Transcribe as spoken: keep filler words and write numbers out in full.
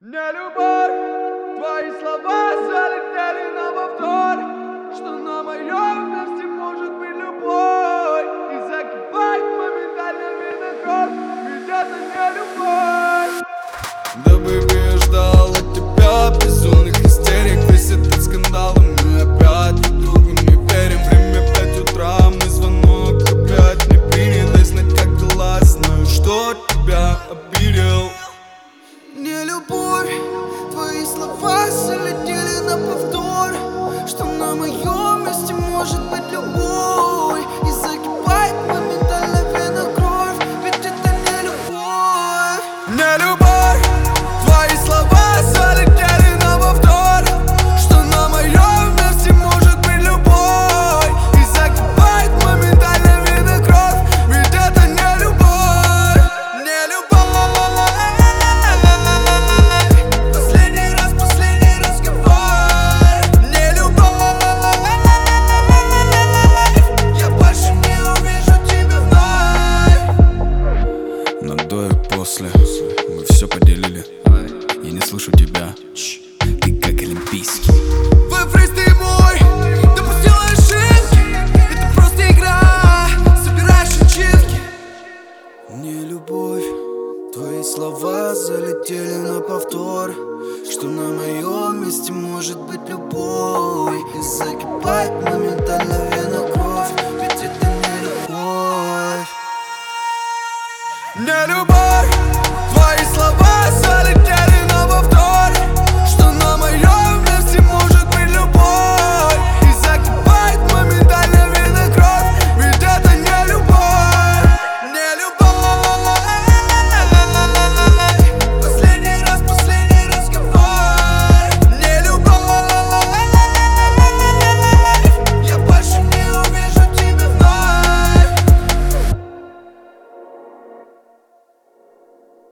Не любовь, твои слова залетели на повтор, что на моем месте может быть любой и закипает моментально видно кровь, ведь это не любовь. Да, бэйби, я ждал от тебя безумных истерик. Весь этот скандал, и мы опять друг другу не верим. Время пять утра, мой звонок опять не принят. Дай знать, как дела, знаю, что тебя обидел. Не любовь, твои слова залетели на повтор, что на моем месте может быть любой и закипает моментально вена кровь, ведь это не любовь. Не любовь, твои слова залетели на повтор, что на моем месте может быть любой и закипает моментально вена кровь, ведь это не любовь. Не любовь. До и после мы все поделили. Я не слышу тебя, ты как олимпийский. Твой фриз, ты мой, допустил ошибки. Это просто игра, собираешь ачивки. Не любовь, твои слова залетели на повтор, что на моем месте может быть любой и закипает моментально.